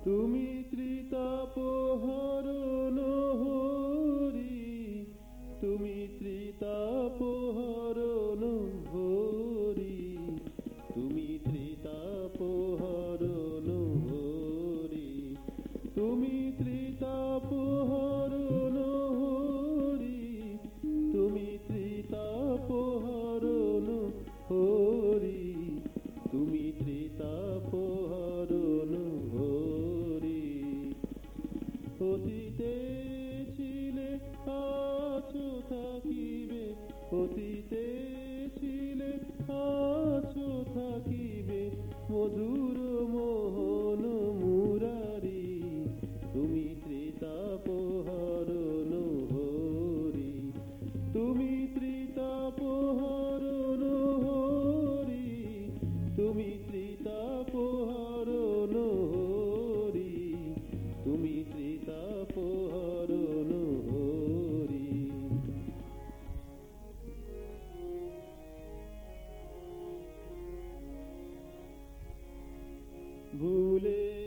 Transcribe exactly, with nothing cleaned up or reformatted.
তুমি ত্রিতাপহরণ হরি, তুমি ত্রিতাপহরণ হরি, তুমি ত্রিতাপহরণ হরি, তুমি ত্রিতাপহরণ হরি, তুমি ত্রিতাপহরণ হরি, তুমি ত্রিতাপহরণ হরি। অতীতে ছিলে আছো থাকিবে, অতীতে ছিলে আছো থাকিবে, মধুর মোহন মুরারি, তুমি ত্রিতাপহরণ হরি, তুমি ত্রিতাপহরণ হরি, তুমি ত্রিতাপহরণ হরি, তুমি ত্রিতাপহরণ হরি। ভুলে